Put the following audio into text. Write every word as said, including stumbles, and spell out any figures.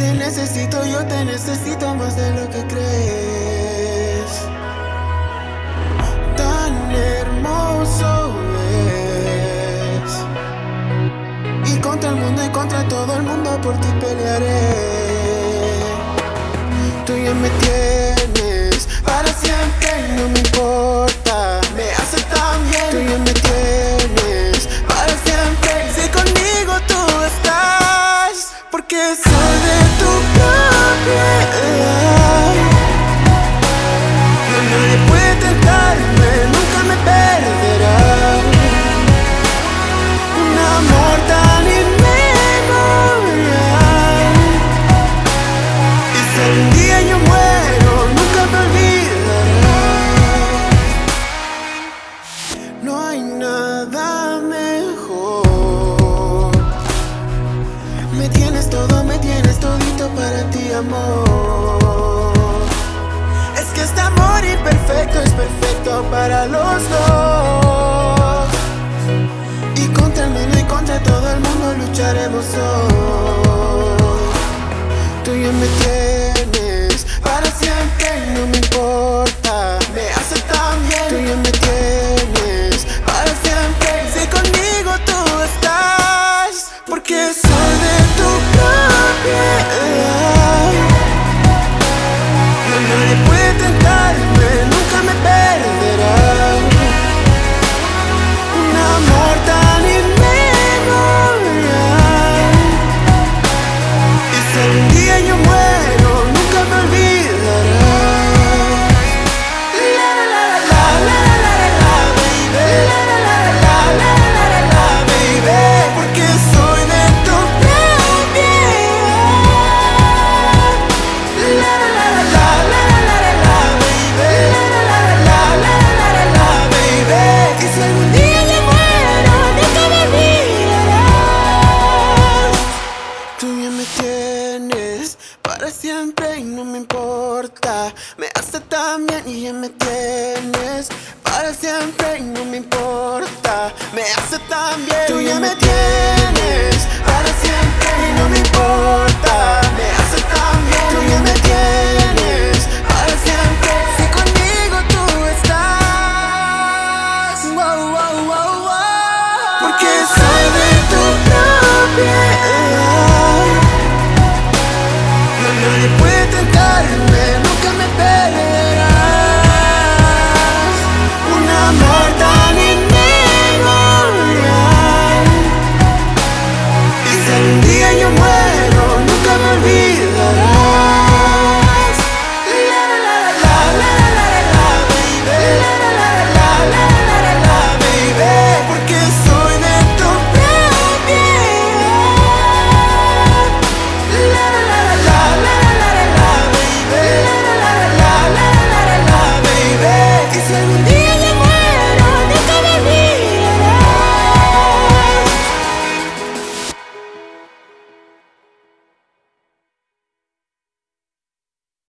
te necesito, yo te necesito más de lo que crees. Tan hermoso es, y contra el mundo y contra todo el mundo por ti pelearé. Tú ya me tienes para siempre y no me importa, me hace tan bien. Tú ya me tienes para siempre, si conmigo tú estás, porque soy de tu propiedad. No, nadie puede tentarme, nunca me perderá. Un amor tan inmemorial, y si algún día yo muero, nunca me olvidarás. No hay nada mejor. Me tienes todo, me tienes todito para ti, amor. Es que este amor imperfecto es perfecto para los dos. Y contra el mundo y contra todo el mundo lucharemos hoy. Tú ya me tienes para siempre y no me importa, me hace tan bien. Tú ya me tienes para siempre, si conmigo tú estás, porque soy de tu propiedad. No, nadie puede tentarme, nunca me perderá. Un amor tan inmemorial, y si algún día yo muero, nunca me olvidarás. La la la la la la la, baby. La la la la la la la, baby. Porque soy de tu propiedad. La la la la la la la, baby. La la la la la la, baby. Y si algún día yo muero, nunca me olvidarás. Tú ya me tienes para siempre y no me importa, me hace tan bien. Y ya me tienes para siempre y no me importa, me hace tan bien. Tú ya me tienes